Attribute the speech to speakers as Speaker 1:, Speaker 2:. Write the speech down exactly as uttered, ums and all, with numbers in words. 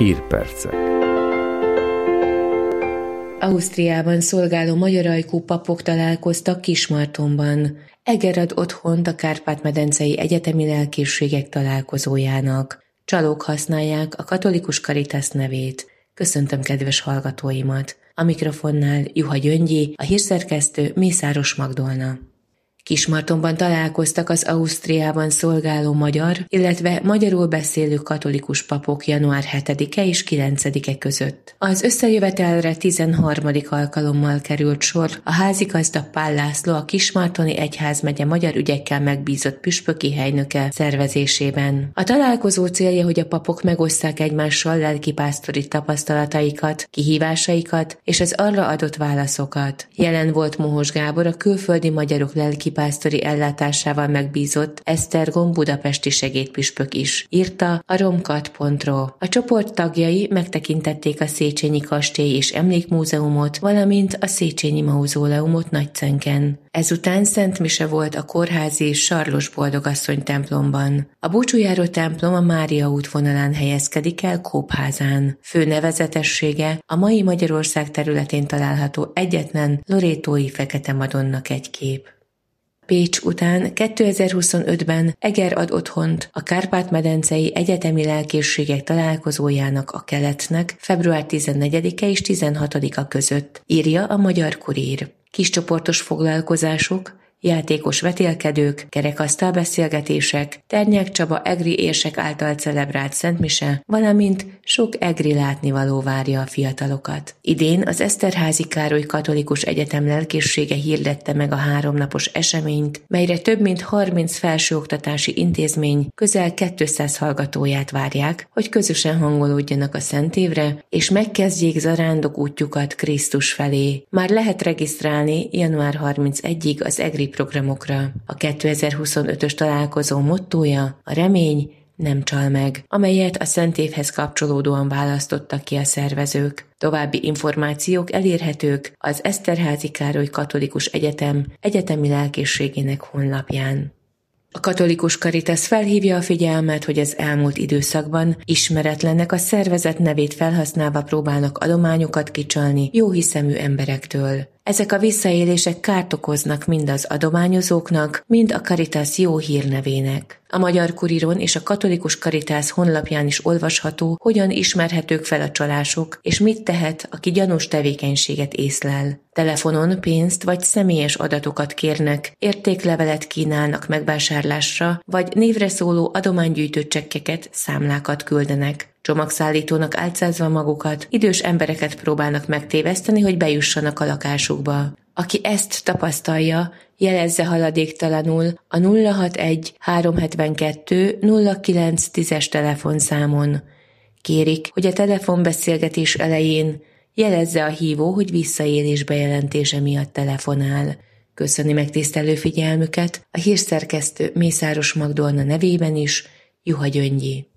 Speaker 1: Hírpercek.
Speaker 2: Ausztriában szolgáló magyar ajkú papok találkoztak Kismartonban. Eger ad otthont a Kárpát-medencei egyetemi lelkészségek találkozójának. Csalók használják a katolikus Caritas nevét. Köszöntöm kedves hallgatóimat! A mikrofonnál Juha Gyöngyi, a hírszerkesztő Mészáros Magdolna. Kismartonban találkoztak az Ausztriában szolgáló magyar, illetve magyarul beszélő katolikus papok január hetedike és kilencedike között. Az összejövetelre tizenharmadik alkalommal került sor a házigazda Pál László, a Kismartoni Egyházmegye magyar ügyekkel megbízott püspöki helynöke szervezésében. A találkozó célja, hogy a papok megosszák egymással lelkipásztori tapasztalataikat, kihívásaikat és az arra adott válaszokat. Jelen volt Mohos Gábor, a külföldi magyarok lelki pásztori ellátásával megbízott Esztergom budapesti segédpüspök is, írta a romkat pont ro. A csoport tagjai megtekintették a Széchenyi kastély és emlékmúzeumot, valamint a Széchenyi mauzóleumot Nagycenken. Ezután szent mise volt a kórházi Sarlos Boldogasszony templomban. A búcsújáró templom a Mária útvonalán helyezkedik el Kópházán. Fő nevezetessége a mai Magyarország területén található egyetlen lorétói Fekete Madonna kegykép. Pécs után kétezer-huszonötben Eger ad otthont a Kárpát-medencei egyetemi lelkészségek találkozójának a Keletnek február tizennegyedike és tizenhatodika között, írja a Magyar Kurír. Kiscsoportos foglalkozások, játékos vetélkedők, kerekasztal beszélgetések, Ternyák Csaba egri érsek által celebrált szentmise, valamint sok egri látnivaló várja a fiatalokat. Idén az Eszterházy Károly Katolikus Egyetem lelkészsége hirdette meg a háromnapos eseményt, melyre több mint harminc felsőoktatási intézmény közel kétszáz hallgatóját várják, hogy közösen hangolódjanak a szentévre, és megkezdjék zarándok útjukat Krisztus felé. Már lehet regisztrálni január harmincegyedikéig az egri programokra. A kétezer-huszonötös találkozó mottója a remény nem csal meg, amelyet a szentévhez kapcsolódóan választottak ki a szervezők. További információk elérhetők az Eszterházy Károly Katolikus Egyetem egyetemi lelkészségének honlapján. A katolikus Caritas felhívja a figyelmet, hogy az elmúlt időszakban ismeretlenek a szervezet nevét felhasználva próbálnak adományokat kicsalni jóhiszemű emberektől. Ezek a visszaélések kárt okoznak mind az adományozóknak, mind a Caritas jó hírnevének. A Magyar Kuríron és a katolikus Caritas honlapján is olvasható, hogyan ismerhetők fel a csalások, és mit tehet, aki gyanús tevékenységet észlel. Telefonon pénzt vagy személyes adatokat kérnek, értéklevelet kínálnak megvásárlásra, vagy névre szóló adománygyűjtő csekkeket, számlákat küldenek. Csomagszállítónak álcázva magukat, idős embereket próbálnak megtéveszteni, hogy bejussanak a lakásukba. Aki ezt tapasztalja, jelezze haladéktalanul a nulla hatvanegy háromszázhetvenkettő nulla kilencszáz telefonszámon. Kérik, hogy a telefonbeszélgetés elején jelezze a hívó, hogy visszaélés bejelentése miatt telefonál. Köszöni megtisztelő figyelmüket a hírszerkesztő Mészáros Magdolna nevében is, Juha Gyöngyi.